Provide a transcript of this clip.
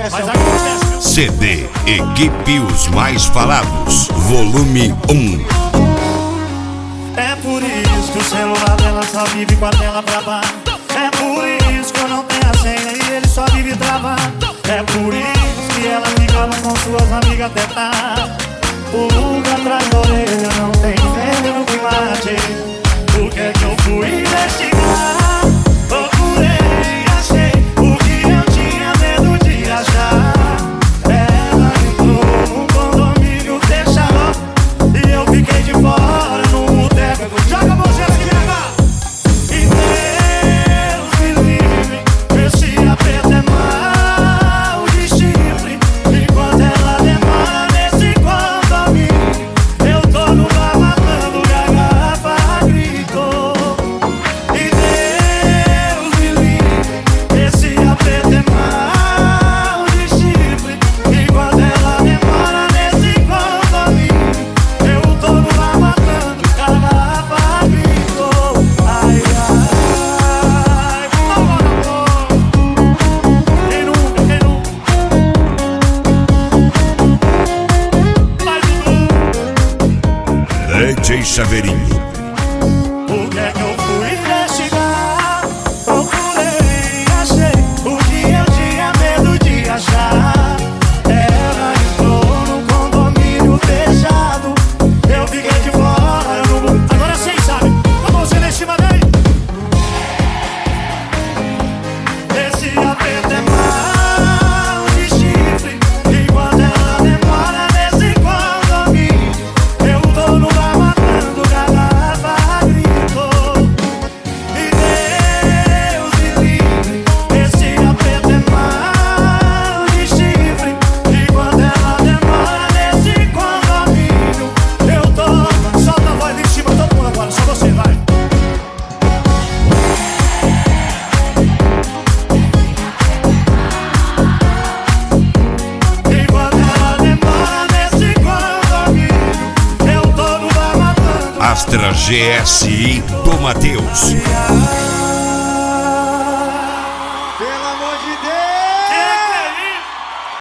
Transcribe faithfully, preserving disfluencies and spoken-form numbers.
Mas acontece. C D Equipe Os Mais Falados, volume um. É por isso que o celular dela só vive com a tela pra baixo. É por isso que eu não tenho a senha e ele só vive travado. É por isso que ela ficava com suas amigas até tarde. Pulga atrás da orelha, não tem veneno que mate. O que é que eu fui investigar? Procurei, achei o que eu tinha medo de achar. Ela entrou num condomínio fechado e eu fiquei de fora no boteco. Joga você assim, B H! E Deus me livre, esse aperto é mal de chifre. Enquanto ela demora nesse condomínio, eu tô no bar matando garrafa, grito. E Deus me livre, esse aperto é mal de chifre. Enquanto ela demora nesse condomínio, eu tô no bar matando garrafa, grito. Ai, ai, amor, amor. Quem nunca, quem nunca? Mas Dudu, D J Chaveirinho. o que é que eu fui investigar? Procurei, achei o que eu tinha medo de achar. Ela entrou num condomínio fechado, eu fiquei de fora no... Agora vocês sabem, com você lá em cima dele. Esse aperto é mal de chifre. Enquanto ela demora nesse condomínio, eu tô no bar matando garrafa, grito. E Deus me livre, esse aperto é mal de chifre. Enquanto ela demora nesse condomínio, eu tô... Solta a voz lá em cima, todo mundo agora, só você, vai. Enquanto ela demora nesse condomínio, eu tô no bar matando. Astra G S I do Matheus. Ai,